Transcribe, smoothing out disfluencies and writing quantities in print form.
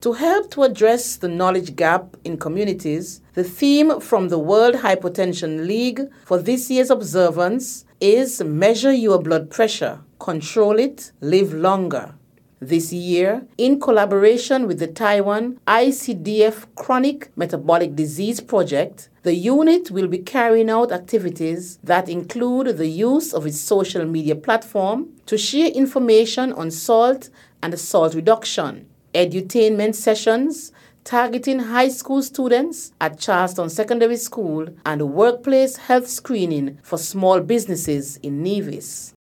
To help to address the knowledge gap in communities, the theme from the World Hypertension League for this year's observance is Measure Your Blood Pressure, Control It, Live Longer. This year, in collaboration with the Taiwan ICDF Chronic Metabolic Disease Project, the unit will be carrying out activities that include the use of its social media platform to share information on salt and salt reduction, edutainment sessions targeting high school students at Charleston Secondary School, and workplace health screening for small businesses in Nevis.